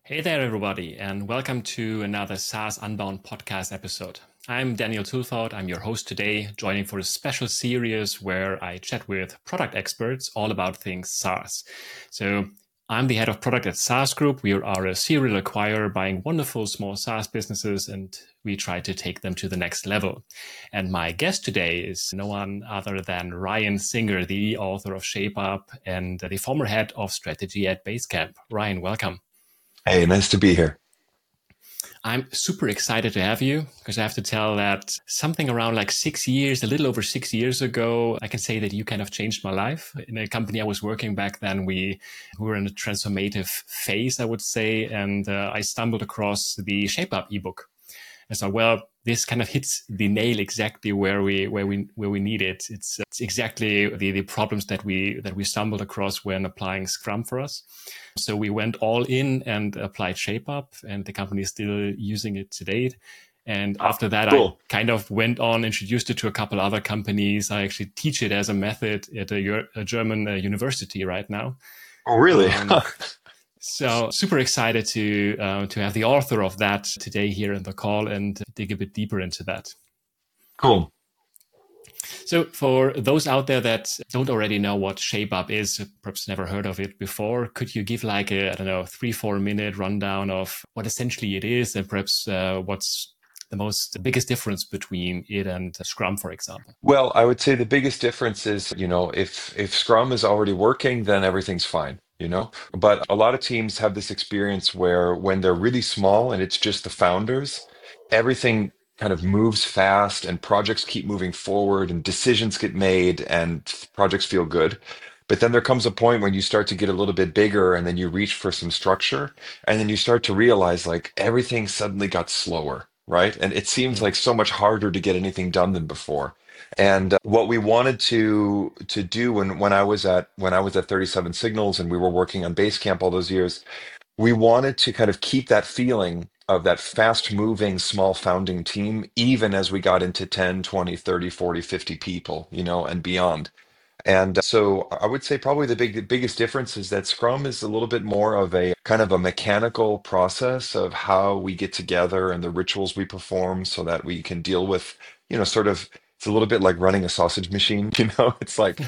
Hey there, everybody, and welcome to another SaaS Unbound podcast episode. I'm Daniel Tulford. I'm your host today, joining for a special series where I chat with product experts all about things SaaS. So I'm the head of product at SaaS Group. We are a serial acquirer buying wonderful small SaaS businesses, and we try to take them to the next level. And my guest today is no one other than Ryan Singer, the author of ShapeUp and the former head of strategy at Basecamp. Ryan, welcome. Hey, nice to be here. I'm super excited to have you because I have to tell that something around like 6 years, a little over 6 years ago, I can say that you kind of changed my life. In a company I was working back then, we were in a transformative phase, I would say, and I stumbled across the ShapeUp ebook. And so, well, this kind of hits the nail exactly where we need it. It's exactly the problems that we stumbled across when applying Scrum for us. So we went all in and applied ShapeUp, and the company is still using it to date. And Ah, after that, I cool. kind of went on, introduced it to a couple other companies. I actually teach it as a method at a German university right now. Oh, really? Um, so super excited to have the author of that today here in the call and dig a bit deeper into that. Cool. So for those out there that don't already know what ShapeUp is, perhaps never heard of it before, could you give like a, I don't know, 3-4 minute rundown of what essentially it is and perhaps what's the biggest difference between it and Scrum, for example? Well, I would say the biggest difference is, if Scrum is already working, then everything's fine. But a lot of teams have this experience where when they're really small and it's just the founders, everything kind of moves fast and projects keep moving forward and decisions get made and projects feel good. But then there comes a point when you start to get a little bit bigger and then you reach for some structure and then you start to realize like everything suddenly got slower, right? And it seems Yeah. like so much harder to get anything done than before. And what we wanted to do when I was at 37 Signals and we were working on Basecamp all those years, we wanted to kind of keep that feeling of that fast moving small founding team even as we got into 10, 20, 30, 40, 50 people, and beyond. And so I would say probably the biggest difference is that Scrum is a little bit more of a kind of a mechanical process of how we get together and the rituals we perform so that we can deal with, sort of it's a little bit like running a sausage machine, It's like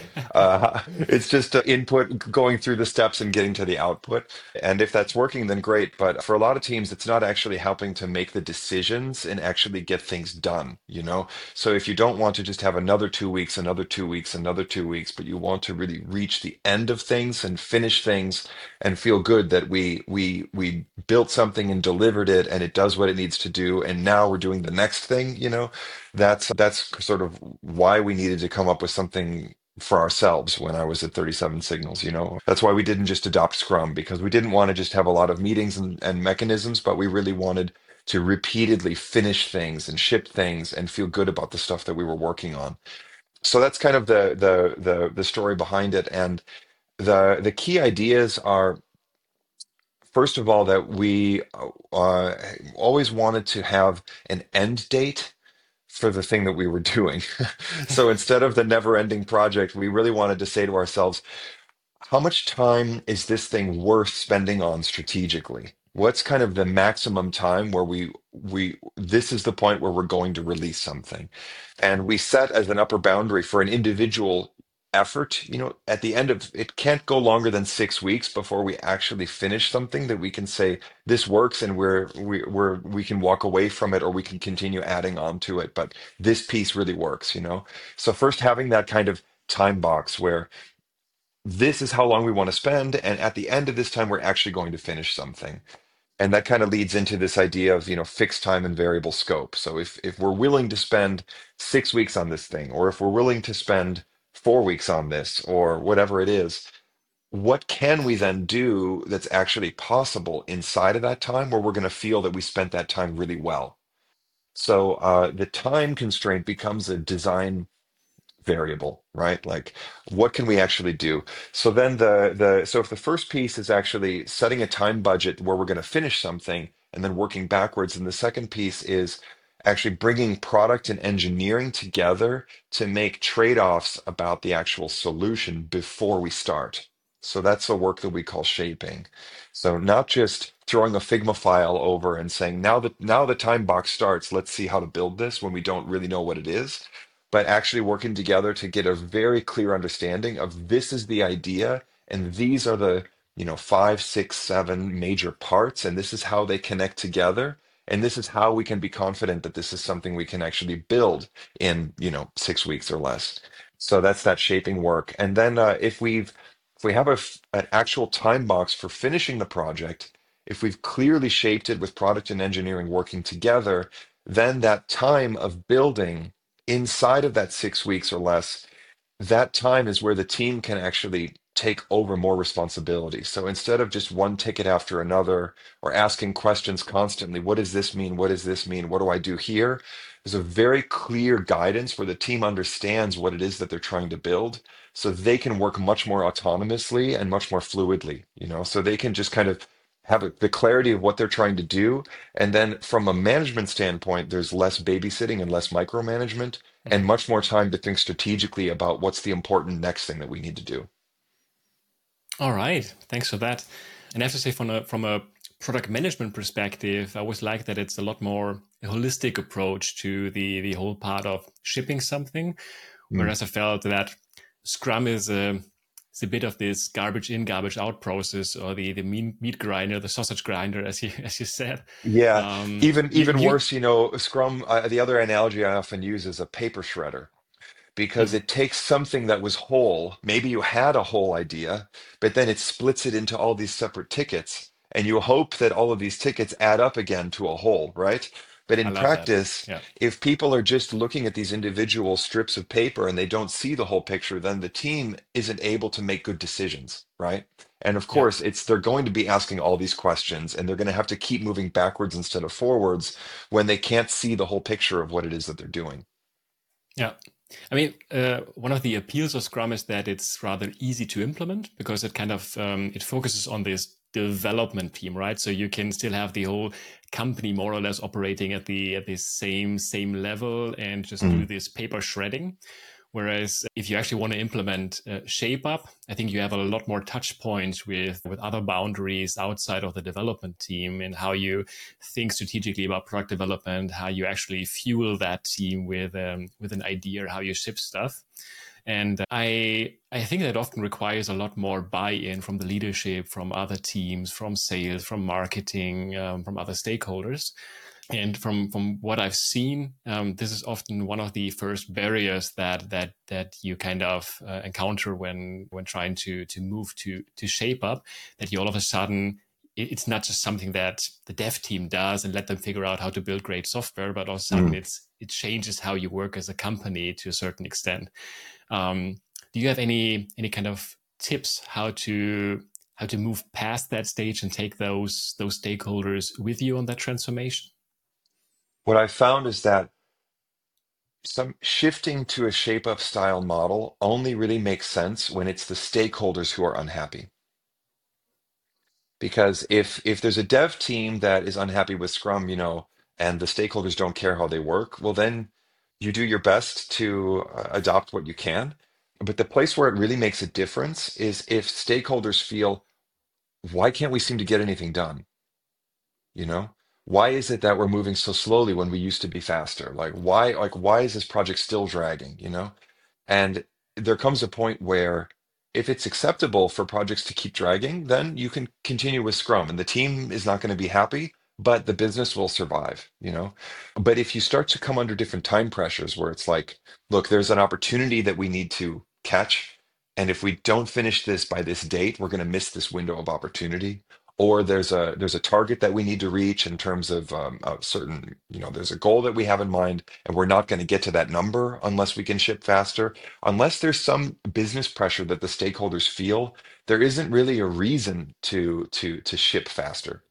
it's just input going through the steps and getting to the output. And if that's working, then great. But for a lot of teams, it's not actually helping to make the decisions and actually get things done. So if you don't want to just have another 2 weeks, another 2 weeks, another 2 weeks, but you want to really reach the end of things and finish things and feel good that we built something and delivered it and it does what it needs to do, and now we're doing the next thing. That's sort of why we needed to come up with something for ourselves when I was at 37 Signals. That's why we didn't just adopt Scrum, because we didn't want to just have a lot of meetings and mechanisms, but we really wanted to repeatedly finish things and ship things and feel good about the stuff that we were working on. So that's kind of the story behind it. And the key ideas are, first of all, that we uh, always wanted to have an end date for the thing that we were doing. So instead of the never-ending project, we really wanted to say to ourselves, how much time is this thing worth spending on strategically? What's kind of the maximum time where we this is the point where we're going to release something? And we set as an upper boundary for an individual effort, at the end of it can't go longer than 6 weeks before we actually finish something that we can say this works and we can walk away from it or we can continue adding on to it. But this piece really works. So first having that kind of time box where this is how long we want to spend, and at the end of this time, we're actually going to finish something. And that kind of leads into this idea of, fixed time and variable scope. So if we're willing to spend 6 weeks on this thing, or if we're willing to spend 4 weeks on this, or whatever it is, what can we then do that's actually possible inside of that time where we're going to feel that we spent that time really well? So the time constraint becomes a design variable, right? Like, what can we actually do? So then so if the first piece is actually setting a time budget where we're going to finish something and then working backwards, and the second piece is actually bringing product and engineering together to make trade-offs about the actual solution before we start. So that's the work that we call shaping. So not just throwing a Figma file over and saying, now the time box starts, let's see how to build this when we don't really know what it is, but actually working together to get a very clear understanding of this is the idea and these are the, five, six, seven major parts, and this is how they connect together. And this is how we can be confident that this is something we can actually build in, 6 weeks or less. So that's that shaping work. And then if we have an actual time box for finishing the project, if we've clearly shaped it with product and engineering working together, then that time of building inside of that 6 weeks or less, that time is where the team can actually take over more responsibility. So instead of just one ticket after another or asking questions constantly, what does this mean? What does this mean? What do I do here? There's a very clear guidance where the team understands what it is that they're trying to build so they can work much more autonomously and much more fluidly, so they can just kind of have the clarity of what they're trying to do. And then from a management standpoint, there's less babysitting and less micromanagement and Mhm. much more time to think strategically about what's the important next thing that we need to do. All right, thanks for that. And I have to say, from a product management perspective, I always like that it's a lot more a holistic approach to the whole part of shipping something. Mm. Whereas I felt that Scrum is a bit of this garbage in, garbage out process, or the meat grinder, the sausage grinder, as you said. Yeah, even You worse, Scrum, the other analogy I often use is a paper shredder because mm, it takes something that was whole. Maybe you had a whole idea, but then it splits it into all these separate tickets. And you hope that all of these tickets add up again to a whole, right? But I in love that. practice, Yeah, if people are just looking at these individual strips of paper and they don't see the whole picture, then the team isn't able to make good decisions, right? And of yeah, course, they're going to be asking all these questions and they're going to have to keep moving backwards instead of forwards when they can't see the whole picture of what it is that they're doing. yeah. I mean, one of the appeals of Scrum is that it's rather easy to implement because it kind of it focuses on this development team, right? So you can still have the whole company more or less operating at the same level and just do Mm. this paper shredding. Whereas if you actually want to implement Shape Up, I think you have a lot more touch points with other boundaries outside of the development team and how you think strategically about product development, how you actually fuel that team with an idea, how you ship stuff. And I think that often requires a lot more buy-in from the leadership, from other teams, from sales, from marketing, from other stakeholders. And from what I've seen, this is often one of the first barriers that you kind of encounter when trying to move to Shape Up. That you all of a sudden it's not just something that the dev team does and let them figure out how to build great software, but all of a sudden Mm. it changes how you work as a company to a certain extent. Um, do you have any kind of tips how to move past that stage and take those stakeholders with you on that transformation? What I found is that some shifting to a shape up style model only really makes sense when it's the stakeholders who are unhappy. Because if there's a dev team that is unhappy with Scrum, and the stakeholders don't care how they work, well then you do your best to adopt what you can. But the place where it really makes a difference is if stakeholders feel, why can't we seem to get anything done? You know, why is it that we're moving so slowly when we used to be faster? Like why is this project still dragging, And there comes a point where if it's acceptable for projects to keep dragging, then you can continue with Scrum and the team is not going to be happy, but the business will survive. But if you start to come under different time pressures where it's like, look, there's an opportunity that we need to catch. And if we don't finish this by this date, we're going to miss this window of opportunity. Or there's a target that we need to reach in terms of a certain, there's a goal that we have in mind, and we're not going to get to that number unless we can ship faster. Unless there's some business pressure that the stakeholders feel, there isn't really a reason to ship faster.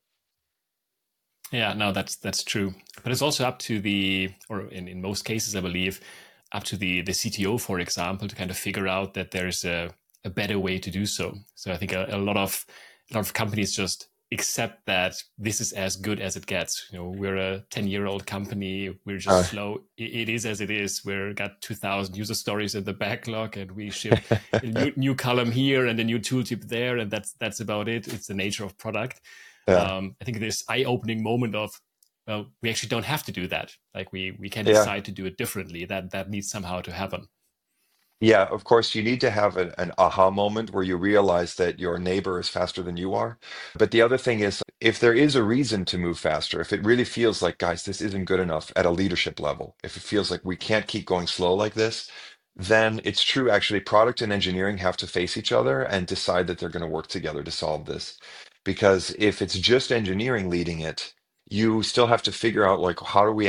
Yeah, no, that's true. But it's also up to or in most cases, I believe, up to the CTO, for example, to kind of figure out that there's a better way to do so. So I think a lot of companies just accept that this is as good as it gets. We're a 10-year-old company. We're just Uh, slow. It is as it is. We're got 2,000 user stories in the backlog, and we ship a new column here and a new tooltip there, and that's about it. It's the nature of product. yeah, I think this eye-opening moment of, well, we actually don't have to do that. Like we can yeah. decide to do it differently. That needs somehow to happen. Yeah, of course, you need to have an aha moment where you realize that your neighbor is faster than you are. But the other thing is, if there is a reason to move faster, if it really feels like, guys, this isn't good enough at a leadership level, if it feels like we can't keep going slow like this, then it's true, actually, product and engineering have to face each other and decide that they're going to work together to solve this. Because if it's just engineering leading it, you still have to figure out like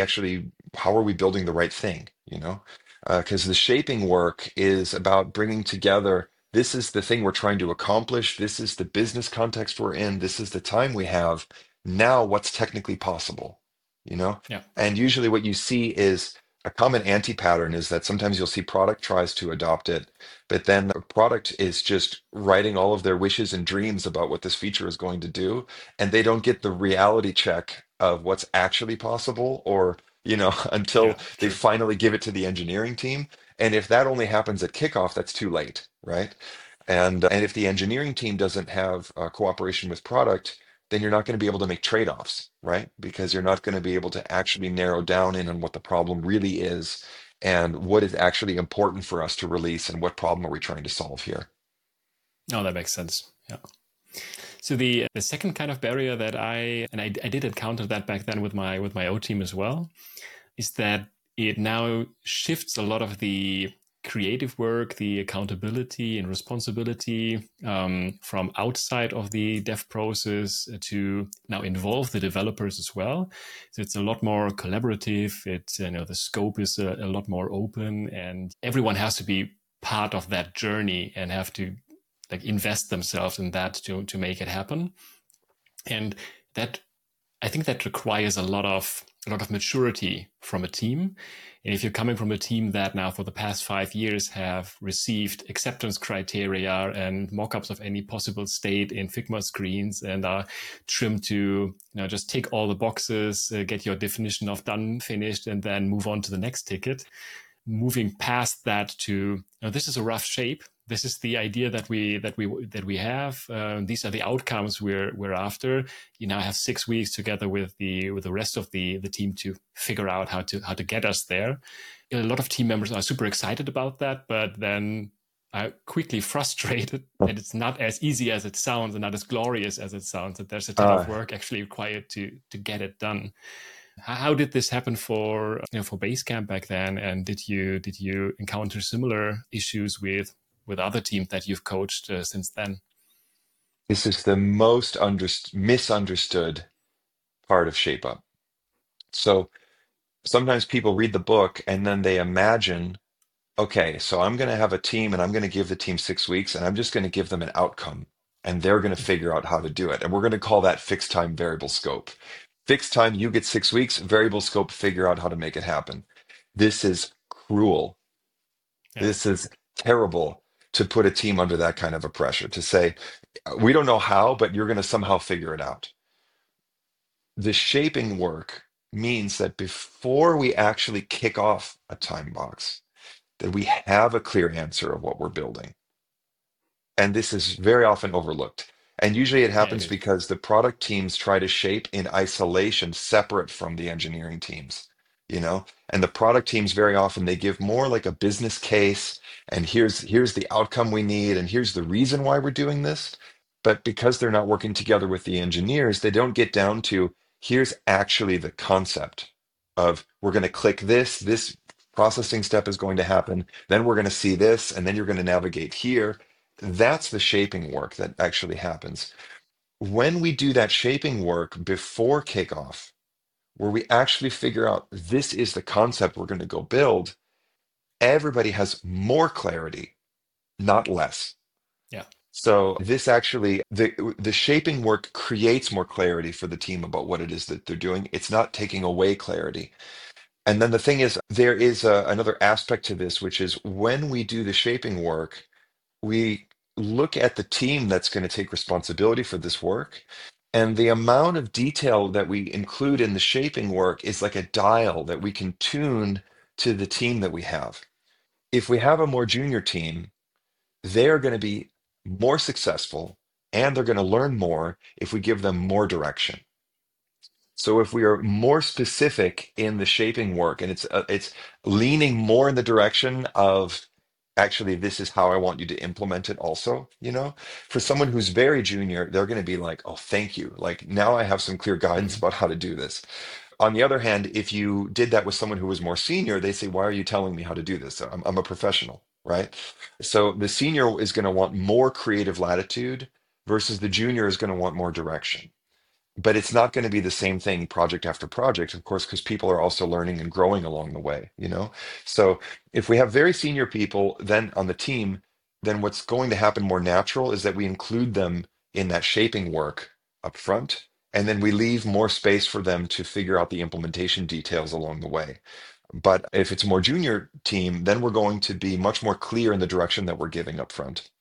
how are we building the right thing, you know? Because the shaping work is about bringing together this is the thing we're trying to accomplish, this is the business context we're in, this is the time we have. Now, what's technically possible? You know? Yeah. And usually, what you see is a common anti pattern is that sometimes you'll see product tries to adopt it, but then the product is just writing all of their wishes and dreams about what this feature is going to do, and they don't get the reality check of what's actually possible or Yeah. until they True. finally give it to the engineering team. And if that only happens at kickoff, that's too late, right? And if the engineering team doesn't have cooperation with product, then you're not going to be able to make trade-offs, right? Because you're not going to be able to actually narrow down in on what the problem really is and what is actually important for us to release and what problem are we trying to solve here. Oh, that makes sense. Yeah. So the second kind of barrier that I did encounter that back then with my O team as well, is that it now shifts a lot of the creative work, the accountability and responsibility from outside of the dev process to now involve the developers as well. So it's a lot more collaborative. It's the scope is a lot more open, and everyone has to be part of that journey and have to like invest themselves in that to make it happen. And that I think that requires a lot of maturity from a team. And if you're coming from a team that now for the past 5 years have received acceptance criteria and mock-ups of any possible state in Figma screens and are trimmed to just tick all the boxes, get your definition of done finished, and then move on to the next ticket, moving past that to this is a rough shape. This is the idea that we have. These are the outcomes we're after. You now have 6 weeks together with the rest of the team to figure out how to get us there. A lot of team members are super excited about that, but then are quickly frustrated that it's not as easy as it sounds and not as glorious as it sounds. That there's a ton of Uh, work actually required to get it done. How did this happen for Basecamp back then? And did you encounter similar issues with other teams that you've coached since then? this is the most misunderstood part of Shape Up. So sometimes people read the book and then they imagine, okay, so I'm going to have a team and I'm going to give the team 6 weeks and I'm just going to give them an outcome and they're going to figure out how to do it. And we're going to call that fixed time variable scope. Fixed time, you get 6 weeks, variable scope, figure out how to make it happen. This is cruel. Yeah, This is terrible to put a team under that kind of a pressure to say, we don't know how, but you're going to somehow figure it out. The shaping work means that before we actually kick off a time box, that we have a clear answer of what we're building. And this is very often overlooked. And usually it yeah, it happens is. because the product teams try to shape in isolation, separate from the engineering teams, you know? And the product teams very often they give more like a business case, and here's the outcome we need, and here's the reason why we're doing this. But because they're not working together with the engineers, they don't get down to here's actually the concept of we're going to click this processing step is going to happen, then we're going to see this, and then you're going to navigate here. That's the shaping work that actually happens. When we do that shaping work before kickoff, where we actually figure out this is the concept we're going to go build, everybody has more clarity, not less. Yeah, So this actually, the shaping work creates more clarity for the team about what it is that they're doing. It's not taking away clarity. And then the thing is, there is another aspect to this, which is when we do the shaping work, we look at the team that's going to take responsibility for this work, And the amount of detail that we include in the shaping work is like a dial that we can tune to the team that we have. If we have a more junior team, they are going to be more successful and they're going to learn more if we give them more direction. So if we are more specific in the shaping work and it's leaning more in the direction of actually this is how I want you to implement it also, for someone who's very junior, they're going to be like, "Oh, thank you. Like now I have some clear guidance Mhm. about how to do this." On the other hand, if you did that with someone who was more senior, they say, "Why are you telling me how to do this? I'm a professional, right?" So the senior is going to want more creative latitude versus the junior is going to want more direction. But it's not going to be the same thing project after project, of course, because people are also learning and growing along the way. So if we have very senior people then on the team, then what's going to happen more natural is that we include them in that shaping work up front, and then we leave more space for them to figure out the implementation details along the way. But if it's a more junior team, then we're going to be much more clear in the direction that we're giving up front.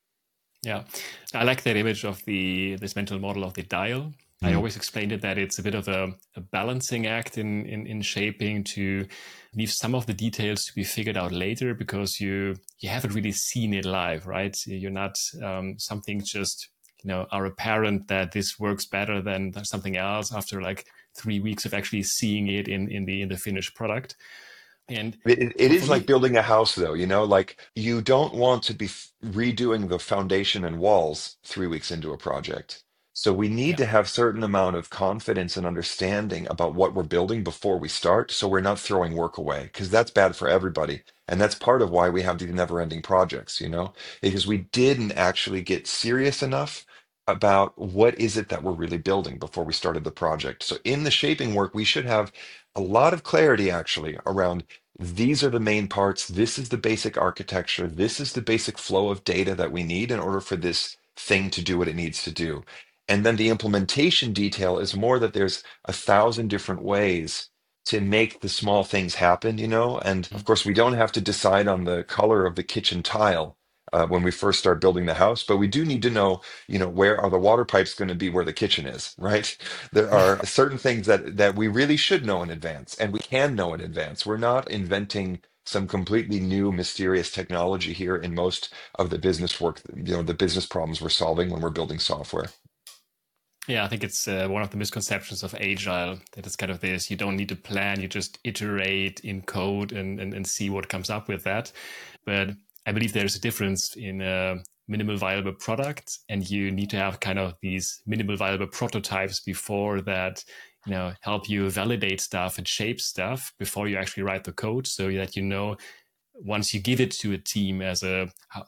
Yeah, I like that image of this mental model of the dial. I Mm. always explained it that it's a bit of a balancing act in shaping to leave some of the details to be figured out later because you haven't really seen it live, right? You're not something just are apparent that this works better than something else after like 3 weeks of actually seeing it in the finished product. And It for is like me, building a house, though, like you don't want to be redoing the foundation and walls 3 weeks into a project. So we need yeah. to have certain amount of confidence and understanding about what we're building before we start, so we're not throwing work away, because that's bad for everybody. And that's part of why we have these never-ending projects, because we didn't actually get serious enough about what is it that we're really building before we started the project. So in the shaping work, we should have a lot of clarity actually around these are the main parts. This is the basic architecture. This is the basic flow of data that we need in order for this thing to do what it needs to do. And then the implementation detail is more that there's 1,000 different ways to make the small things happen. And of course, we don't have to decide on the color of the kitchen tile when we first start building the house, but we do need to know, where are the water pipes going to be where the kitchen is, right? There are certain things that we really should know in advance, and we can know in advance. We're not inventing some completely new mysterious technology here in most of the business work, the business problems we're solving when we're building software. Yeah, I think it's one of the misconceptions of agile that it's kind of this: you don't need to plan, you just iterate in code and see what comes up with that. But I believe there's a difference in a minimal viable product, and you need to have kind of these minimal viable prototypes before that, help you validate stuff and shape stuff before you actually write the code, so that once you give it to a team as a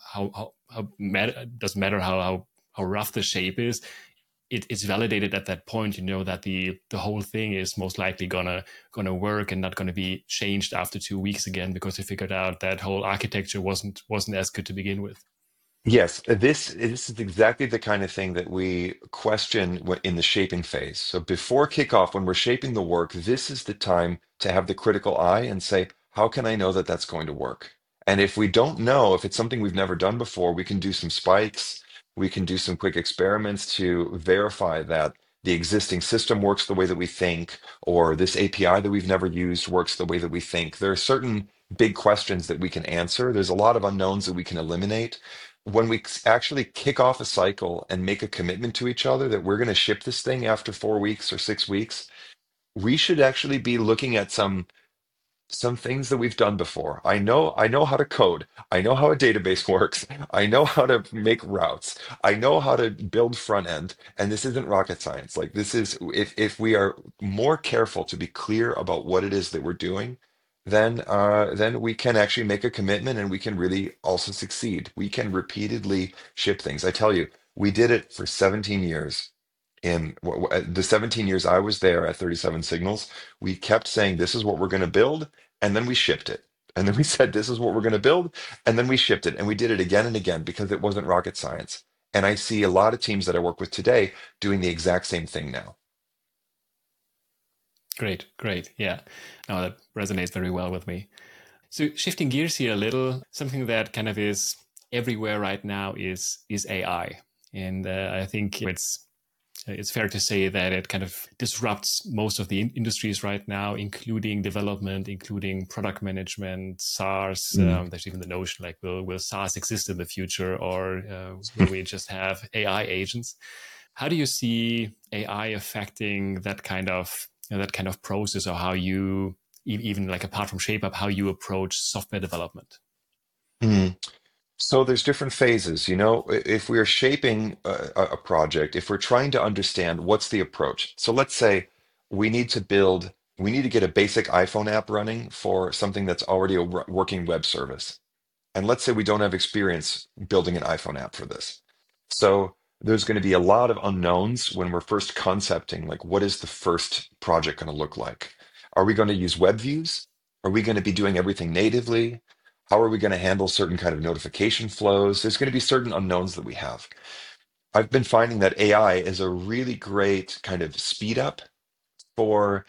doesn't matter how rough the shape is, it's validated at that point. You know that the whole thing is most likely gonna work and not gonna be changed after 2 weeks again because you figured out that whole architecture wasn't as good to begin with. Yes, this is exactly the kind of thing that we question in the shaping phase. So before kickoff, when we're shaping the work, this is the time to have the critical eye and say, how can I know that that's going to work? And if we don't know, if it's something we've never done before, we can do some spikes, we can do some quick experiments to verify that the existing system works the way that we think, or this API that we've never used works the way that we think. There are certain big questions that we can answer. There's a lot of unknowns that we can eliminate when we actually kick off a cycle and make a commitment to each other that we're going to ship this thing after 4 weeks or 6 weeks, we should actually be looking at some things that we've done before. I know how to code. I know how a database works. I know how to make routes. I know how to build front end. And this isn't rocket science. Like this is if we are more careful to be clear about what it is that we're doing, then we can actually make a commitment and we can really also succeed. We can repeatedly ship things. I tell you, we did it for 17 years. In the 17 years I was there at 37 Signals, we kept saying, this is what we're going to build, and then we shipped it. And then we said, this is what we're going to build, and then we shipped it. And we did it again and again because it wasn't rocket science. And I see a lot of teams that I work with today doing the exact same thing now. Great, yeah. No, that resonates very well with me. So shifting gears here a little, something that kind of is everywhere right now is AI, and I think it's it's fair to say that it kind of disrupts most of the industries right now, including development, including product management, SaaS. Mm. There's even the notion like, will SaaS exist in the future, or will we just have AI agents? How do you see AI affecting that kind of that kind of process, or how you even like apart from ShapeUp, how you approach software development? Mm. So there's different phases, you know. If we are shaping a project, if we're trying to understand what's the approach. So let's say we need to build, we need to get a basic iPhone app running for something that's already a working web service. And let's say we don't have experience building an iPhone app for this. So there's going to be a lot of unknowns when we're first concepting, like what is the first project going to look like? Are we going to use web views? Are we going to be doing everything natively? How are we going to handle certain kind of notification flows? There's going to be certain unknowns that we have. I've been finding that AI is a really great kind of speed up for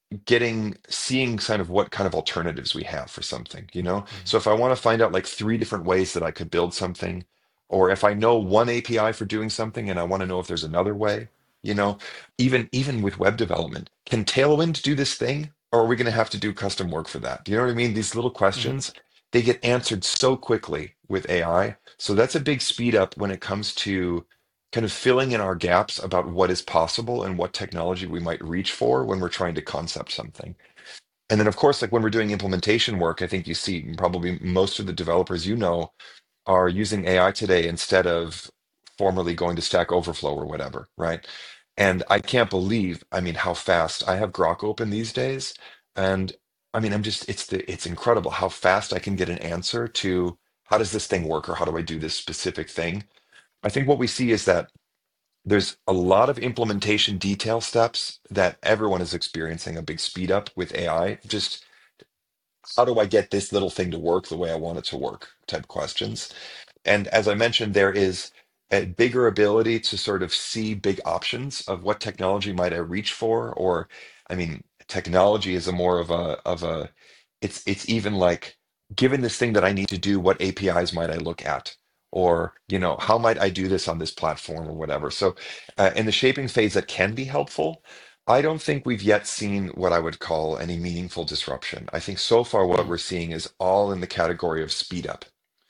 seeing kind of what kind of alternatives we have for something, you know? Mm-hmm. So if I want to find out like three different ways that I could build something, or if I know one API for doing something and I want to know if there's another way, you know, even with web development, can Tailwind do this thing? Or are we going to have to do custom work for that? Do you know what I mean? These little Mm-hmm. questions, they get answered so quickly with AI. So that's a big speed up when it comes to kind of filling in our gaps about what is possible and what technology we might reach for when we're trying to concept something. And then, of course, like when we're doing implementation work, I think you see probably most of the developers you know are using AI today instead of formerly going to Stack Overflow or whatever, right? And I can't believe, I mean, how fast I have Grok open these days. And I mean, it's incredible how fast I can get an answer to how does this thing work or how do I do this specific thing. I think what we see is that there's a lot of implementation detail steps that everyone is experiencing a big speed up with AI. Just how do I get this little thing to work the way I want it to work type questions. And as I mentioned, there is a bigger ability to sort of see big options of what technology might I reach for, or I mean, technology is a more of a it's even like given this thing that I need to do, what APIs might I look at? Or, you know, how might I do this on this platform or whatever? So, in the shaping phase, that can be helpful. I don't think we've yet seen what I would call any meaningful disruption. I think so far what we're seeing is all in the category of speed up.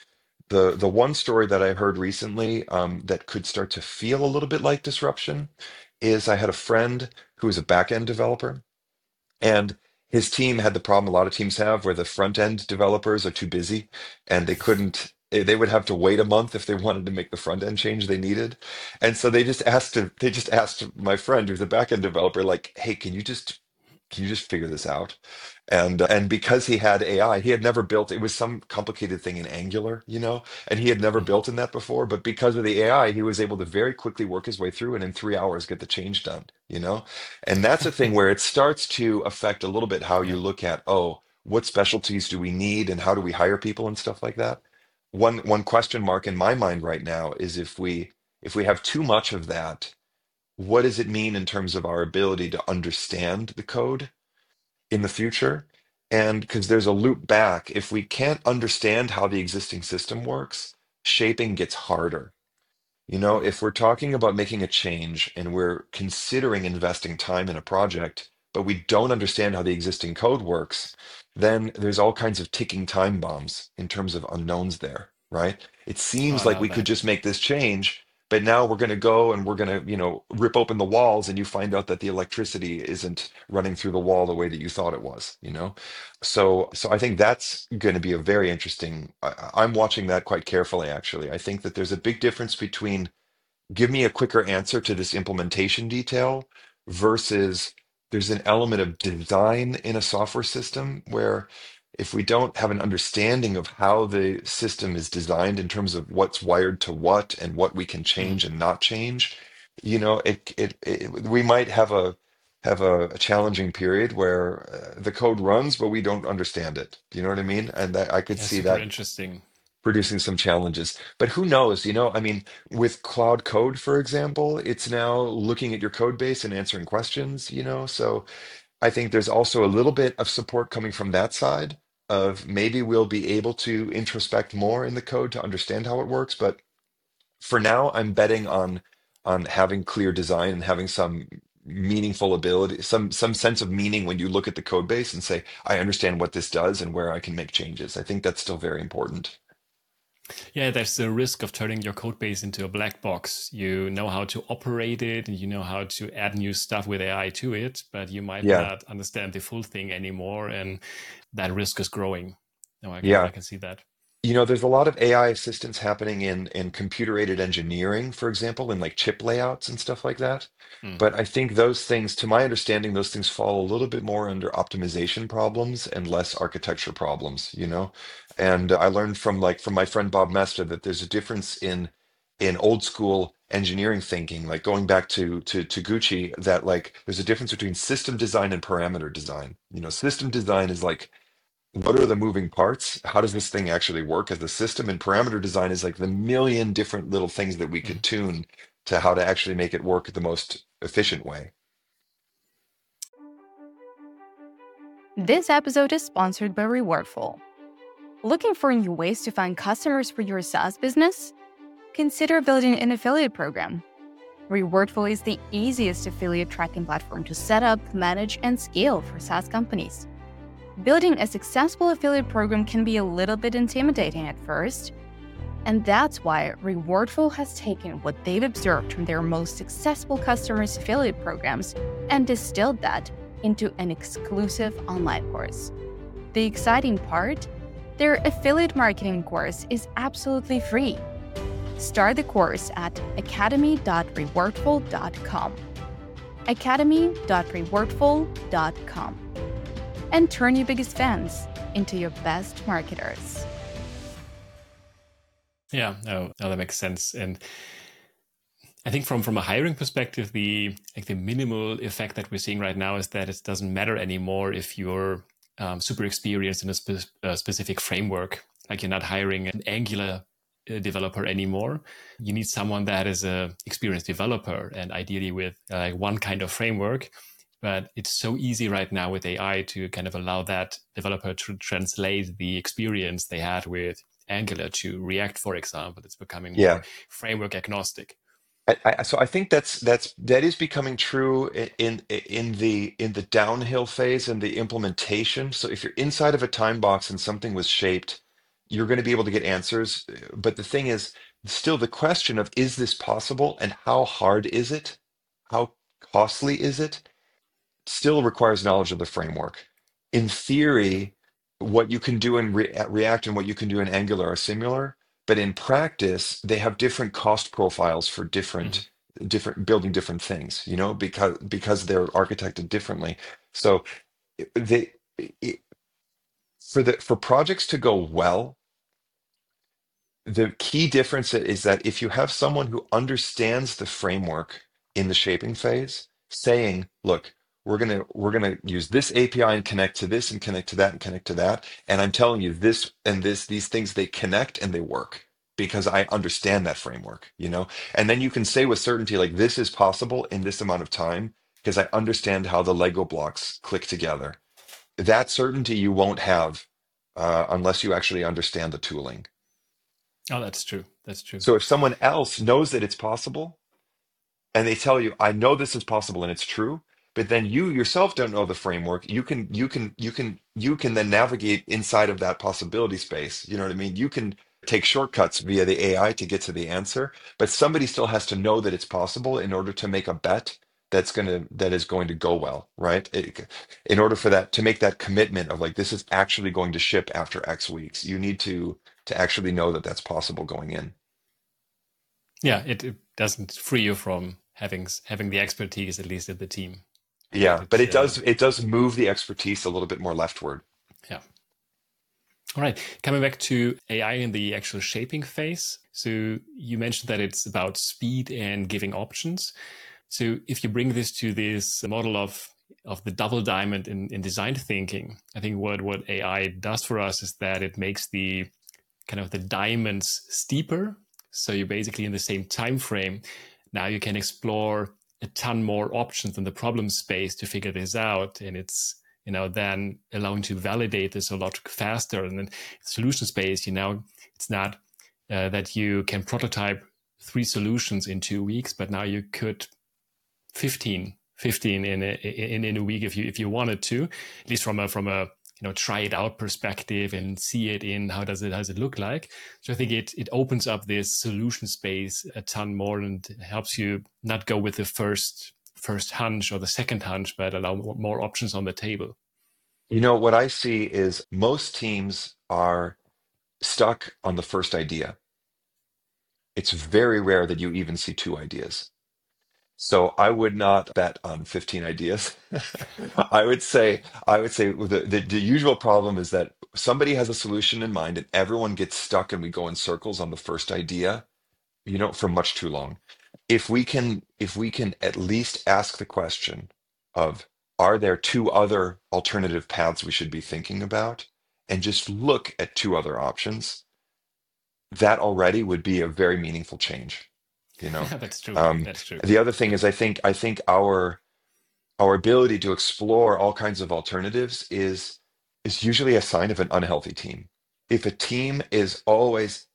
The one story that I heard recently that could start to feel a little bit like disruption is I had a friend who is a back-end developer, and his team had the problem a lot of teams have where the front-end developers are too busy and they couldn't they would have to wait a month if they wanted to make the front end change they needed. And so they just asked my friend who's a back-end developer, like, hey, can you just figure this out? And because he had AI, he had never built, it was some complicated thing in Angular, you know, and he had never Mm-hmm. built in that before. But because of the AI, he was able to very quickly work his way through and in 3 hours get the change done, you know? And that's a thing where it starts to affect a little bit how Yeah. you look at, oh, what specialties do we need and how do we hire people and stuff like that. One question mark in my mind right now is if we have too much of that, what does it mean in terms of our ability to understand the code in the future? And because there's a loop back, if we can't understand how the existing system works, shaping gets harder. You know, Mm-hmm. if we're talking about making a change and we're considering investing time in a project, but we don't understand how the existing code works, then there's all kinds of ticking time bombs in terms of unknowns there, right? It Oh, seems I like love we could that. just make this change, but now we're going to go and we're going to, you know, rip open the walls and you find out that the electricity isn't running through the wall the way that you thought it was, you know? So I think that's going to be a very interesting, I'm watching that quite carefully, actually. I think that there's a big difference between give me a quicker answer to this implementation detail versus there's an element of design in a software system where if we don't have an understanding of how the system is designed in terms of what's wired to what and what we can Mm-hmm. change and not change, you know, we might have a challenging period where the code runs, but we don't understand it. Do you know what I mean? And I could Yeah, see super that interesting. producing some challenges. But who knows? You know, I mean, with Cloud Code, for example, it's now looking at your code base and answering questions, you know. So I think there's also a little bit of support coming from that side of maybe we'll be able to introspect more in the code to understand how it works. But for now, I'm betting on on having clear design and having some meaningful ability, some sense of meaning when you look at the code base and say, I understand what this does and where I can make changes. I think that's still very important. Yeah, there's the risk of turning your code base into a black box. You know how to operate it and you know how to add new stuff with AI to it, but you might Yeah. not understand the full thing anymore. And that risk is growing. No, I Yeah. can see that. There's a lot of AI assistance happening in computer-aided engineering, for example, in like chip layouts and stuff like that. Mm. But I think those things, to my understanding, those things fall a little bit more under optimization problems and less architecture problems. And I learned from my friend Bob Mesta that there's a difference in old school engineering thinking, like going back to Gucci, that like there's a difference between system design and parameter design. System design is like, what are the moving parts? How does this thing actually work as a system? And parameter design is like the million different little things that we could Mm. tune to how to actually make it work the most efficient way. This episode is sponsored by Rewardful. Looking for new ways to find customers for your SaaS business? Consider building an affiliate program. Rewardful is the easiest affiliate tracking platform to set up, manage, and scale for SaaS companies. Building a successful affiliate program can be a little bit intimidating at first, and that's why Rewardful has taken what they've observed from their most successful customers' affiliate programs and distilled that into an exclusive online course. The exciting part? Their affiliate marketing course is absolutely free. Start the course at academy.rewardful.com. academy.rewardful.com. And turn your biggest fans into your best marketers. Yeah, no, that makes sense. And I think from a hiring perspective, the minimal effect that we're seeing right now is that it doesn't matter anymore if you're super experienced in a specific framework. Like you're not hiring an Angular developer anymore. You need someone that is a experienced developer and ideally with one kind of framework. But it's so easy right now with AI to kind of allow that developer to translate the experience they had with Angular to React, for example. It's becoming Yeah. more framework agnostic. So I think that is becoming true in the downhill phase and the implementation. So if you're inside of a time box and something was shaped, you're going to be able to get answers. But the thing is, still the question of is this possible and how hard is it? How costly is it? Still requires knowledge of the framework. In theory, what you can do in React and what you can do in Angular are similar, but in practice, they have different cost profiles for Mm-hmm. different building different things, because they're architected differently. So they it, for projects to go well, the key difference is that if you have someone who understands the framework in the shaping phase, saying, look, we're gonna use this API and connect to this and connect to that and connect to that. And I'm telling you this and these things, they connect and they work because I understand that framework. And then you can say with certainty, like this is possible in this amount of time because I understand how the Lego blocks click together. That certainty you won't have unless you actually understand the tooling. Oh, that's true. That's true. So if someone else knows that it's possible and they tell you, I know this is possible and it's true, but then you yourself don't know the framework, you can then navigate inside of that possibility space. You know what I mean? You can take shortcuts via the AI to get to the answer, but somebody still has to know that it's possible in order to make a bet that is going to go well, right? In order for that to make that commitment of like this is actually going to ship after X weeks, you need to actually know that that's possible going in. Yeah, it doesn't free you from having the expertise, at least at the team. Yeah, Right? but it does move the expertise a little bit more leftward. Yeah. All right. Coming back to AI in the actual shaping phase. So you mentioned that it's about speed and giving options. So if you bring this to this model of the double diamond in design thinking, I think what AI does for us is that it makes the kind of the diamonds steeper. So you're basically in the same time frame. Now you can explore a ton more options in the problem space to figure this out. And it's, then allowing to validate this a lot faster. And then solution space, it's not that you can prototype 3 solutions in 2 weeks, but now you could 15 in a week if you wanted to, at least from a try it out perspective and see it in how does it look like. So I think it opens up this solution space a ton more and helps you not go with the first hunch or the second hunch, but allow more options on the table. What I see is most teams are stuck on the first idea. It's very rare that you even see 2 ideas. So I would not bet on 15 ideas. I would say the usual problem is that somebody has a solution in mind and everyone gets stuck and we go in circles on the first idea, for much too long. If we can at least ask the question of, are there 2 other alternative paths we should be thinking about, and just look at 2 other options, that already would be a very meaningful change, you know. That's true. Um, That's true. the other thing is, I think our ability to explore all kinds of alternatives is usually a sign of an unhealthy team. If a team is always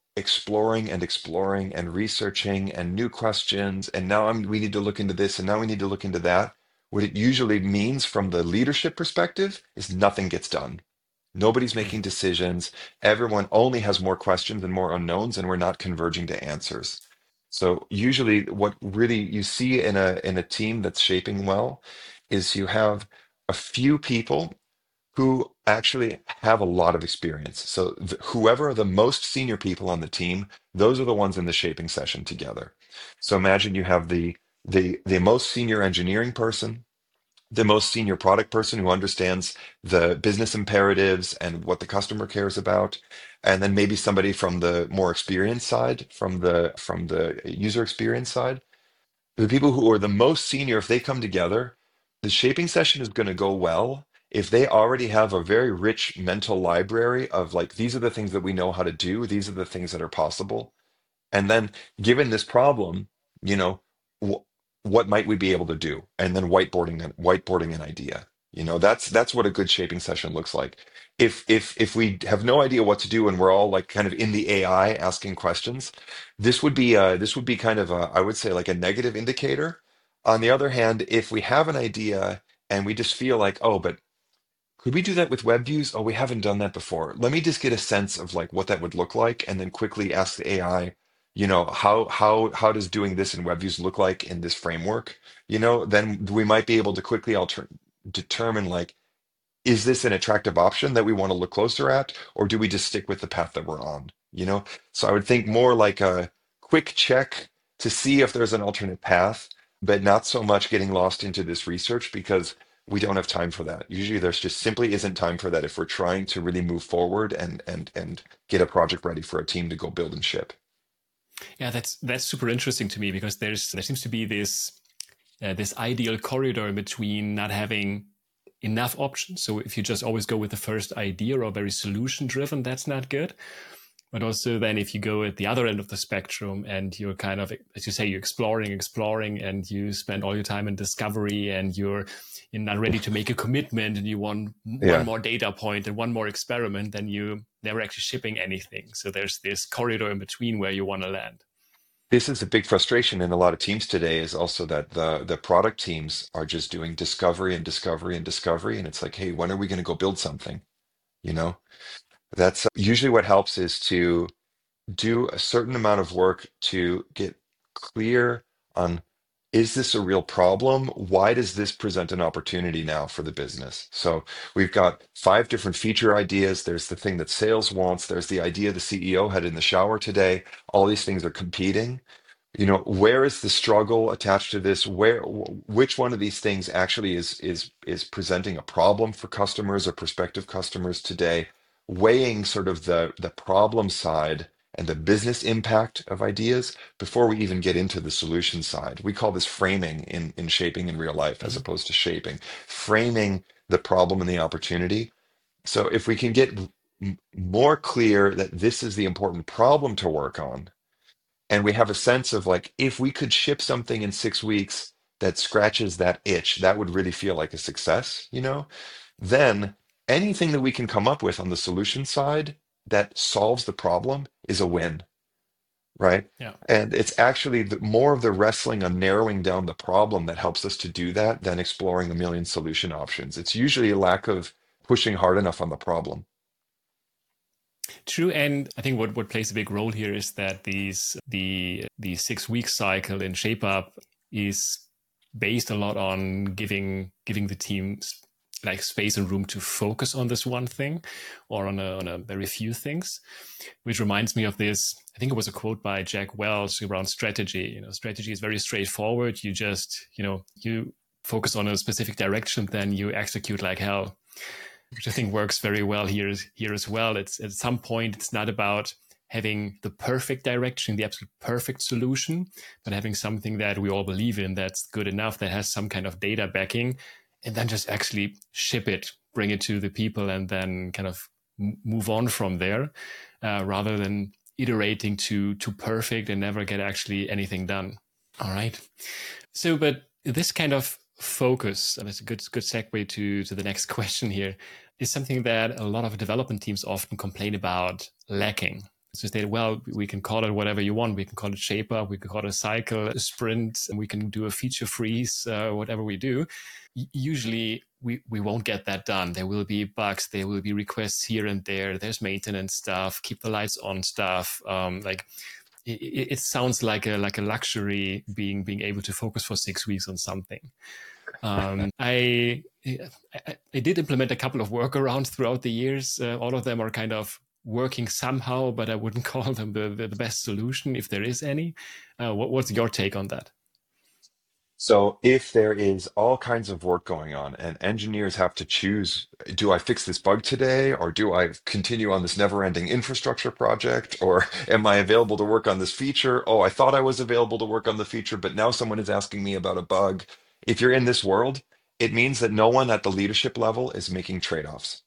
exploring and researching and new questions, and now we need to look into this, and now we need to look into that, what it usually means from the leadership perspective is nothing gets done. Nobody's Mm. making decisions. Everyone only has more questions and more unknowns, and we're not converging to answers. So usually what really you see in a team that's shaping well is you have a few people who actually have a lot of experience. So whoever are the most senior people on the team, those are the ones in the shaping session together. So imagine you have the most senior engineering person, the most senior product person who understands the business imperatives and what the customer cares about, and then maybe somebody from the more experienced side, from the user experience side. The people who are the most senior, if they come together, the shaping session is going to go well if they already have a very rich mental library of, like, these are the things that we know how to do, these are the things that are possible. And then, given this problem, you know, wh what might we be able to do? And then whiteboarding an idea. That's what a good shaping session looks like. If we have no idea what to do and we're all like kind of in the AI asking questions, this would be kind of a, I would say, like a negative indicator. On the other hand, if we have an idea and we just feel like, oh, but could we do that with web views? Oh, we haven't done that before. Let me just get a sense of like what that would look like, and then quickly ask the AI, how does doing this in web views look like in this framework? Then we might be able to quickly determine, like, is this an attractive option that we want to look closer at, or do we just stick with the path that we're on? So I would think more like a quick check to see if there's an alternate path, but not so much getting lost into this research, because we don't have time for that. Usually there's just simply isn't time for that if we're trying to really move forward and get a project ready for a team to go build and ship. Yeah, that's super interesting to me, because there seems to be this ideal corridor between not having enough options. So if you just always go with the first idea or very solution driven, that's not good. But also then if you go at the other end of the spectrum and you're kind of, as you say, you're exploring, and you spend all your time in discovery, and you're not ready to make a commitment, and you want Yeah. one more data point and one more experiment, then you never actually shipping anything. So there's this corridor in between where you want to land. This is a big frustration in a lot of teams today, is also that the product teams are just doing discovery and discovery and discovery. And it's like, hey, when are we going to go build something? You know, that's usually what helps is to do a certain amount of work to get clear on, is this a real problem? Why does this present an opportunity now for the business? So we've got 5 different feature ideas. There's the thing that sales wants. There's the idea the CEO had in the shower today. All these things are competing. Where is the struggle attached to this? Which one of these things actually is presenting a problem for customers or prospective customers today? Weighing sort of the problem side and the business impact of ideas before we even get into the solution side. We call this framing in shaping in real life, as Mhm. opposed to shaping. Framing the problem and the opportunity. So if we can get more clear that this is the important problem to work on, and we have a sense of, like, if we could ship something in 6 weeks that scratches that itch, that would really feel like a success. Then anything that we can come up with on the solution side that solves the problem is a win. right? Yeah. And it's actually more of the wrestling on narrowing down the problem that helps us to do that than exploring a million solution options. It's usually a lack of pushing hard enough on the problem. True, and I think what plays a big role here is that the 6 week cycle in Shape Up is based a lot on giving the teams like space and room to focus on this one thing or on a very few things, which reminds me of this. I think it was a quote by Jack Welch around strategy. Strategy is very straightforward. You just, you focus on a specific direction, then you execute like hell, which I think works very well here as well. It's at some point, it's not about having the perfect direction, the absolute perfect solution, but having something that we all believe in, that's good enough, that has some kind of data backing, and then just actually ship it, bring it to the people, and then kind of move on from there, rather than iterating to perfect and never get actually anything done. All right. So, but this kind of focus, and it's a good segue to the next question here, is something that a lot of development teams often complain about lacking. So they, well, we can call it whatever you want. We can call it Shape Up, we can call it a cycle, a sprint, and we can do a feature freeze, whatever we do. Usually we won't get that done. There will be bugs, there will be requests here and there. There's maintenance stuff, keep the lights on stuff. It sounds like a luxury being able to focus for 6 weeks on something. I did implement a couple of workarounds throughout the years. All of them are kind of working somehow, but I wouldn't call them the best solution, if there is any. What's your take on that? So if there is all kinds of work going on and engineers have to choose, do I fix this bug today or do I continue on this never-ending infrastructure project, or am I available to work on this feature? Oh, I thought I was available to work on the feature, but now someone is asking me about a bug. If you're in this world, it means that no one at the leadership level is making trade-offs.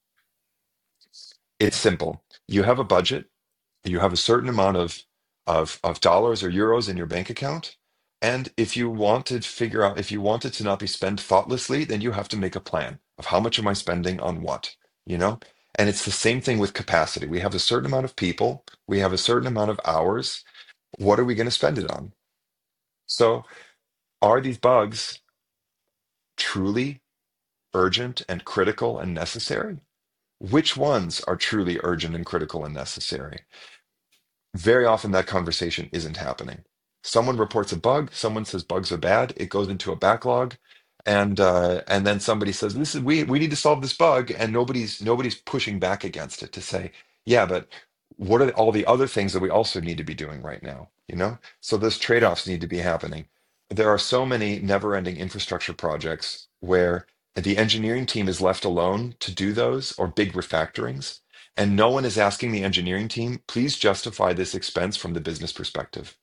It's Yeah. simple. You have a budget, you have a certain amount of dollars or euros in your bank account. And if you want to figure out, if you want it to not be spent thoughtlessly, then you have to make a plan of how much am I spending on what, you know? And it's the same thing with capacity. We have a certain amount of people, we have a certain amount of hours. What are we going to spend it on? So are these bugs truly urgent and critical and necessary? Which ones are truly urgent and critical and necessary? Very often that conversation isn't happening. Someone reports a bug, someone says bugs are bad, it goes into a backlog, and then somebody says, "This is we need to solve this bug," and nobody's pushing back against it to say, "Yeah, but what are all the other things that we also need to be doing right now?" You know? So those Yeah. trade-offs need to be happening. There are so many never-ending infrastructure projects where the engineering team is left alone to do those, or big refactorings, and no one is asking the engineering team, please justify this expense from the business perspective.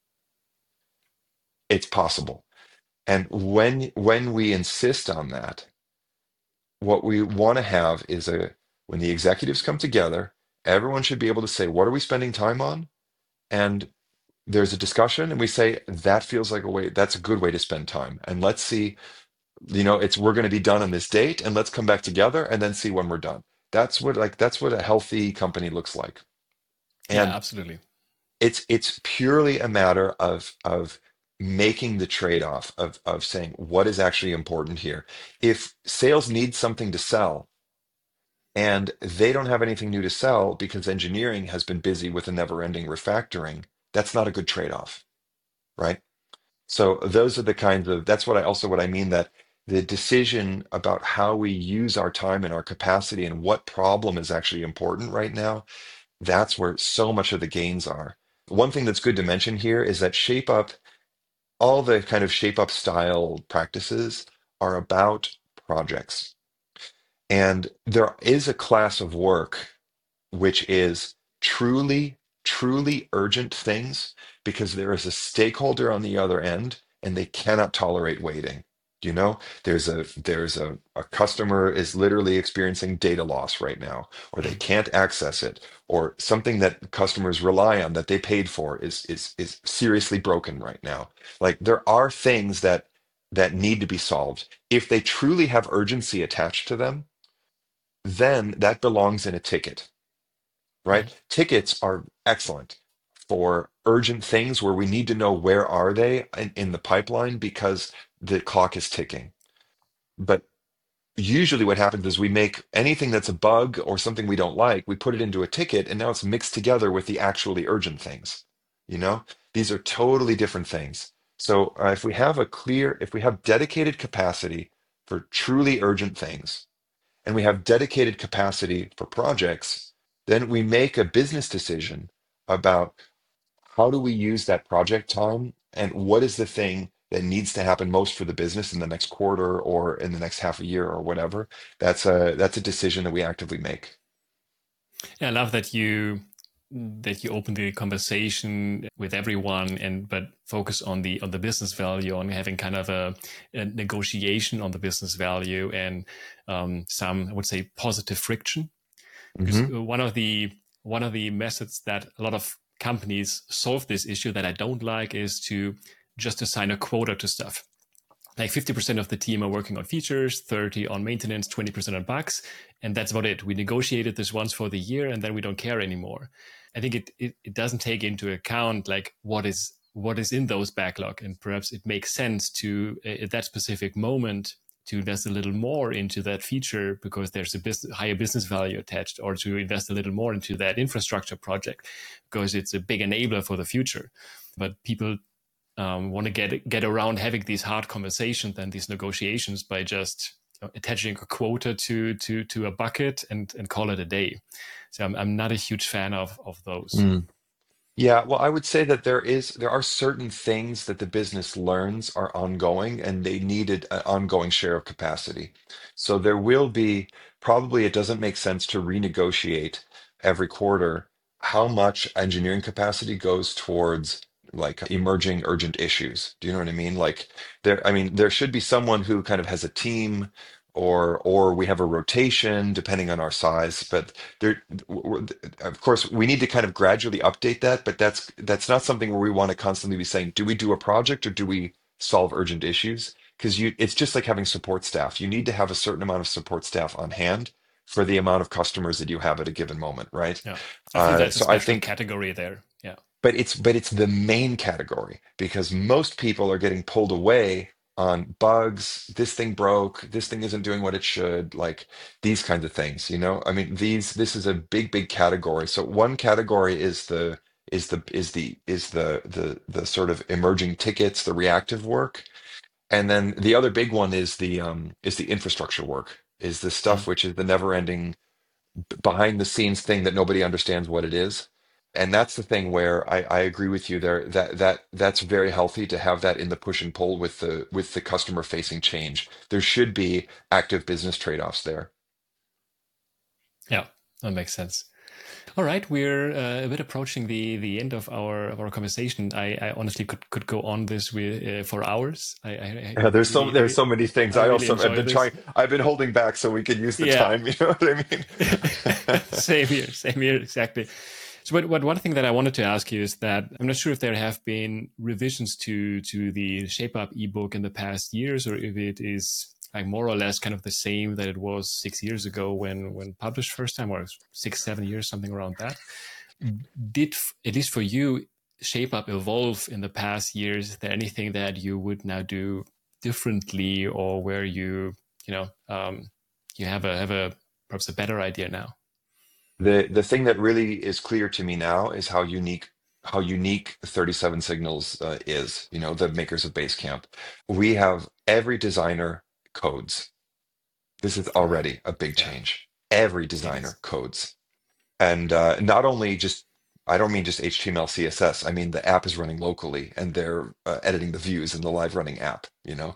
It's possible. And when we insist on that, what we want to have is when the executives come together, everyone should be able to say, what are we spending time on? And there's a discussion, and we say, that feels like a way, that's a good way to spend time. And let's see, we're going to be done on this date, and let's come back together and then see when we're done. That's what a healthy company looks like. Yeah, And absolutely. it's purely a matter of making the trade-off of saying what is actually important here. If sales needs something to sell and they don't have anything new to sell because engineering has been busy with a never-ending refactoring, that's not a good trade-off, right? So those are the kinds of, that's what I mean, that the decision about how we use our time and our capacity and what problem is actually important right now, that's where so much of the gains are. One thing that's good to mention here is that Shape Up, all the kind of Shape Up style practices are about projects. And there is a class of work which is truly, truly urgent things because there is a stakeholder on the other end and they cannot tolerate waiting. You know, there's a customer is literally experiencing data loss right now, or they can't access it, or something that customers rely on that they paid for is seriously broken right now. Like there are things that need to be solved. If they truly have urgency attached to them, then that belongs in a ticket, Yeah. right? Tickets are excellent. for urgent things where we need to know where are they in the pipeline because the clock is ticking. But usually what happens is we make anything that's a bug or something we don't like, we put it into a ticket, and now it's mixed together with the actually urgent things. You know, these are totally different things. So if we have dedicated capacity for truly urgent things, and we have dedicated capacity for projects, then we make a business decision about how do we use that project time and what is the thing that needs to happen most for the business in the next quarter or in the next half a year or whatever. That's a decision that we actively make. Yeah, I love that you open the conversation with everyone but focus on the business value, on having kind of a negotiation on the business value, and some, I would say, positive friction. Because Hmm. one of the methods that a lot of companies solve this issue that I don't like is to just assign a quota to stuff. Like 50% of the team are working on features, 30 on maintenance, 20% on bugs, and that's about it. We negotiated this once for the year, and then we don't care anymore. I think it doesn't take into account like what is in those backlog, and perhaps it makes sense to at that specific moment to invest a little more into that feature because there's a higher business value attached, or to invest a little more into that infrastructure project because it's a big enabler for the future. But people want to get around having these hard conversations and these negotiations by just attaching a quota to a bucket and call it a day. So I'm not a huge fan of those. Yeah, well, I would say that there are certain things that the business learns are ongoing and they needed an ongoing share of capacity. So there will be probably it doesn't make sense to renegotiate every quarter how much engineering capacity goes towards like emerging urgent issues. Do you know what I mean? Like I mean, there should be someone who kind of has a team or we have a rotation depending on our size, but there of course we need to kind of gradually update that, but that's not something where we want to constantly be saying, do we do a project or do we solve urgent issues? Because it's just like having support staff. You need to have a certain amount of support staff on hand for the amount of customers that you have at a given moment, right? Yeah, I feel that's a So I special think, category there. Yeah. but it's the main category because most people are getting pulled away on bugs. This thing broke. This thing isn't doing what it should. Like these kinds of things, you know? I mean, this is a big category. So one category is the sort of emerging tickets, the reactive work. And then the other big one is the infrastructure work, is the Mhm. stuff which is the never-ending behind the scenes thing that nobody understands what it is. And that's the thing where I agree with you there that's very healthy to have that in the push and pull with the customer facing change. There should be active business trade-offs there. Yeah, that makes sense. All right, we're a bit approaching the end of our conversation. I honestly could go on this with for hours. Yeah, there's Really, so many things. I really I've enjoy been this. trying, I've been holding back so we could use the Yeah. time, you know what I mean? Same here, exactly. So, what one thing that I wanted to ask you is that I'm not sure if there have been revisions to the Shape Up ebook in the past years, or if it is like more or less kind of the same that it was 6 years ago when published first time, or 6, 7 years, something around that. Did, at least for you, Shape Up evolve in the past years? Is there anything that you would now do differently, or where you have a perhaps a better idea now? The thing that really is clear to me now is how unique 37 Signals is, you know, the makers of Basecamp. We have every designer codes. This is Right. already a big Yeah, change. Every it is. designer codes. And not only just, I don't mean just HTML, CSS. I mean the app is running locally and they're editing the views in the live running app. You know,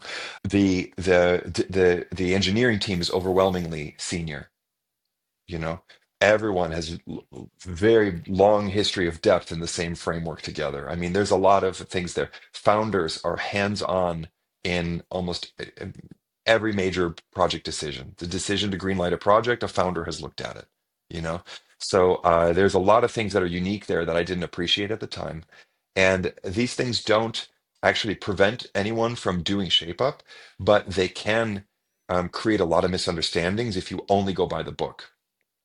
the engineering team is overwhelmingly senior. You know, everyone has very long history of depth in the same framework together. I mean, there's a lot of things there. Founders are hands-on in almost every major project decision. The decision to greenlight a project, a founder has looked at it, you know? So there's a lot of things that are unique there that I didn't appreciate at the time. And these things don't actually prevent anyone from doing Shape Up, but they can create a lot of misunderstandings if you only go by the book.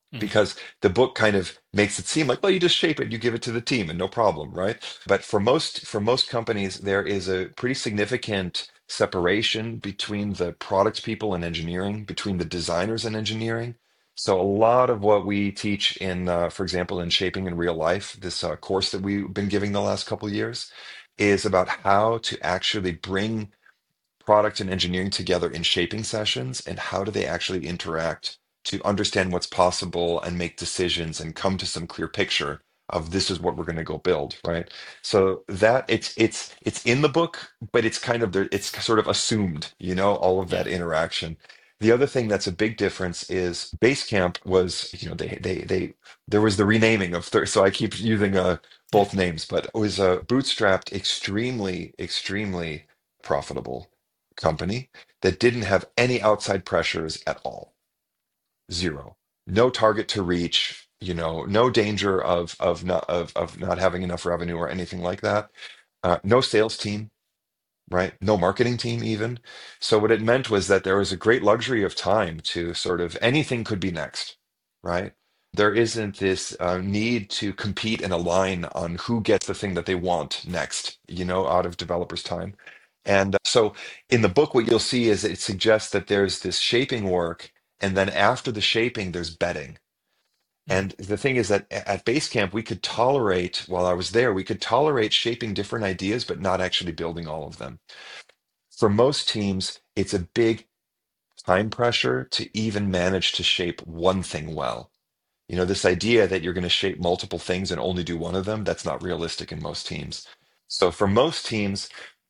Mhm. because the book kind of makes it seem like, well, you just shape it, you give it to the team, and no problem, right? But for most companies, there is a pretty significant separation between the product people and engineering, between the designers and engineering. So a lot of what we teach in, for example, in Shaping in Real Life, this course that we've been giving the last couple of years, is about how to actually bring product and engineering together in shaping sessions, and how do they actually interact to understand what's possible and make decisions and come to some clear picture of this is what we're going to go build, right? So that it's in the book, but it's kind of there, it's sort of assumed, all of Yeah. that interaction. The other thing that's a big difference is Basecamp was, they there was the renaming of so I keep using both names, but it was a bootstrapped, extremely, extremely profitable company that didn't have any outside pressures at all. Zero. No target to reach, no danger of not having enough revenue or anything like that. No sales team, right? No marketing team even. So what it meant was that there was a great luxury of time to sort of anything could be next, right? There isn't this need to compete and align on who gets the thing that they want next, out of developers' time. And so in the book, what you'll see is it suggests that there's this shaping work, and then after the shaping, there's betting. Mhm. And the thing is that at Basecamp, we could tolerate, while I was there, we could tolerate shaping different ideas, but not actually building all of them. For most teams, it's a big time pressure to even manage to shape one thing well. This idea that you're going to shape multiple things and only do one of them, that's not realistic in most teams. So for most teams,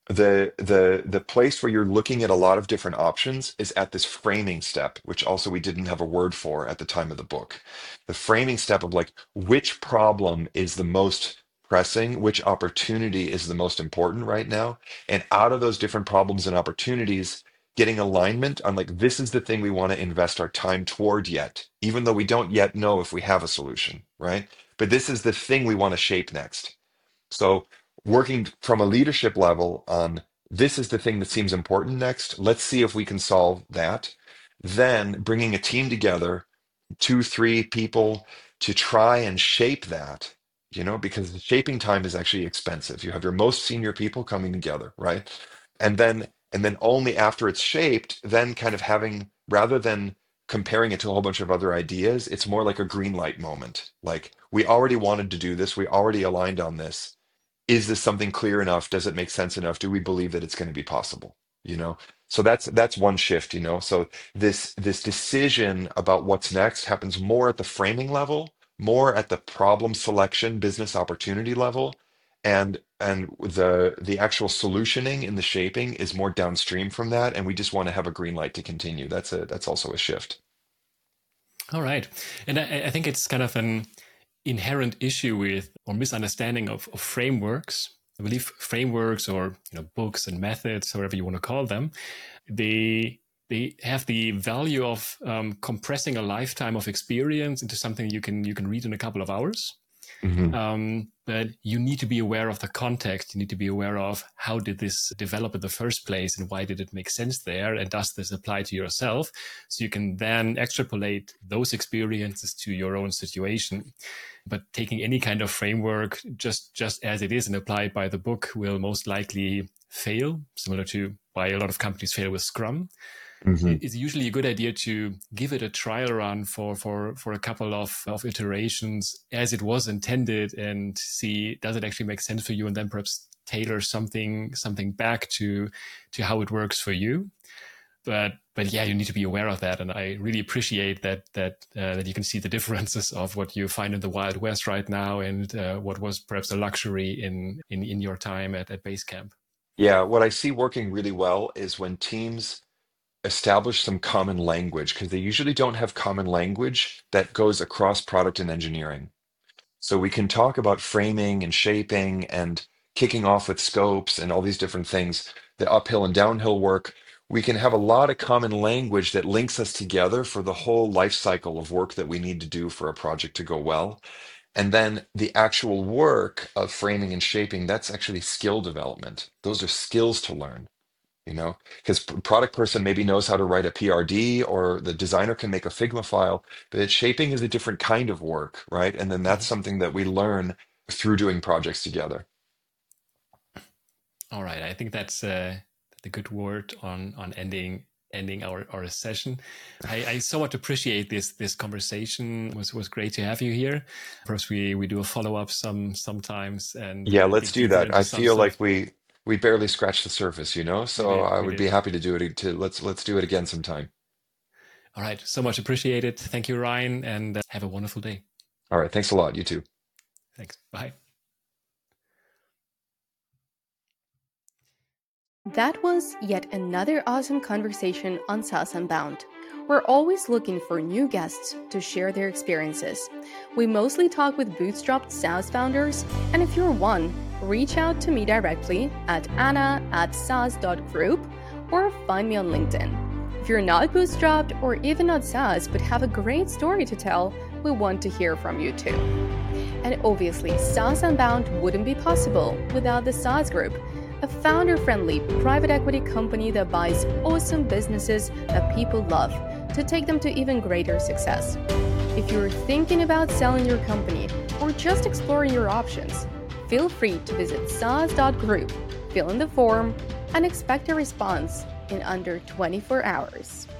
the place where you're looking at a lot of different options is at this framing step, which also we didn't have a word for at the time of the book. The framing step of like which problem is the most pressing, which opportunity is the most important right now, and out of those different problems and opportunities, getting alignment on like this is the thing we want to invest our time toward yet, even though we don't yet know if we have a solution, right? But this is the thing we want to shape next. So working from a leadership level on this is the thing that seems important next. Let's see if we can solve that. Then bringing a team together, two, three people to try and shape that, because the shaping time is actually expensive. You have your most senior people coming together, right? And then only after it's shaped, then kind of having, rather than comparing it to a whole bunch of other ideas, it's more like a green light moment. Like we already wanted to do this, we already aligned on this. Is this something clear enough? Does it make sense enough? Do we believe that it's going to be possible? So that's one shift. So this decision about what's next happens more at the framing level, more at the problem selection, business opportunity level, and the actual solutioning in the shaping is more downstream from that, and we just want to have a green light to continue. That's also a shift. All right. And I think it's kind of an inherent issue with or misunderstanding of frameworks. I believe frameworks or books and methods, however you want to call them, they have the value of compressing a lifetime of experience into something you can read in a couple of hours. Hmm. But you need to be aware of the context. You need to be aware of how did this develop in the first place and why did it make sense there? And does this apply to yourself? So you can then extrapolate those experiences to your own situation. But taking any kind of framework just as it is and applied by the book will most likely fail, similar to why a lot of companies fail with Scrum. Hmm. It's usually a good idea to give it a trial run for a couple of iterations as it was intended and see does it actually make sense for you, and then perhaps tailor something back to how it works for you. But yeah, you need to be aware of that, and I really appreciate that you can see the differences of what you find in the Wild West right now and what was perhaps a luxury in your time at Basecamp. Yeah, what I see working really well is when teams establish some common language, because they usually don't have common language that goes across product and engineering. So we can talk about framing and shaping and kicking off with scopes and all these different things, the uphill and downhill work. We can have a lot of common language that links us together for the whole life cycle of work that we need to do for a project to go well. And then the actual work of framing and shaping, that's actually skill development. Those are skills to learn. because product person maybe knows how to write a PRD, or the designer can make a Figma file, but shaping is a different kind of work, right? And then that's something that we learn through doing projects together. All right, I think that's the good word on ending our session. I somewhat appreciate this conversation. It was great to have you here. Perhaps we do a follow-up sometimes. And Yeah, let's do that. I feel stuff. like we barely scratched the surface, so I would be happy to do it. Let's do it again sometime. All right, so much appreciated. Thank you, Ryan, and have a wonderful day. All right, thanks a lot. You too. Thanks. Bye. That was yet another awesome conversation on SaaS Unbound. We're always looking for new guests to share their experiences. We mostly talk with bootstrapped SaaS founders, and if you're one, reach out to me directly at anna@saas.group or find me on LinkedIn. If you're not bootstrapped or even not SaaS but have a great story to tell, we want to hear from you too. And obviously, SaaS Unbound wouldn't be possible without the SaaS Group, a founder-friendly private equity company that buys awesome businesses that people love to take them to even greater success. If you're thinking about selling your company or just exploring your options, feel free to visit saas.group, fill in the form, and expect a response in under 24 hours.